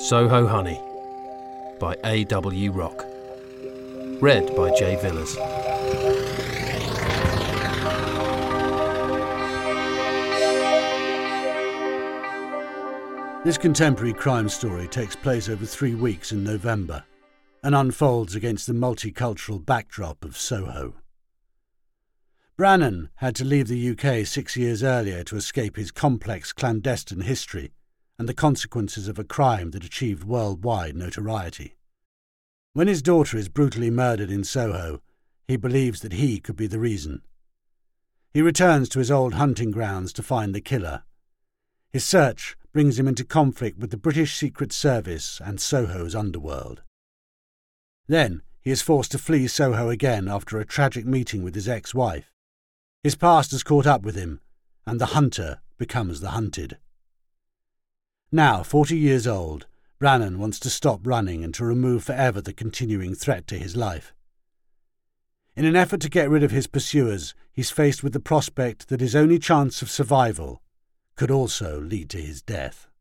Soho Honey by A.W. Rock. Read by Jay Villas. This contemporary crime story takes place over 3 weeks in November and unfolds against the multicultural backdrop of Soho. Brannan had to leave the UK 6 years earlier to escape his complex clandestine history and the consequences of a crime that achieved worldwide notoriety. When his daughter is brutally murdered in Soho, he believes that he could be the reason. He returns to his old hunting grounds to find the killer. His search brings him into conflict with the British Secret Service and Soho's underworld. Then he is forced to flee Soho again after a tragic meeting with his ex-wife. His past has caught up with him, and the hunter becomes the hunted. Now, 40 years old, Brannan wants to stop running and to remove forever the continuing threat to his life. In an effort to get rid of his pursuers, he's faced with the prospect that his only chance of survival could also lead to his death.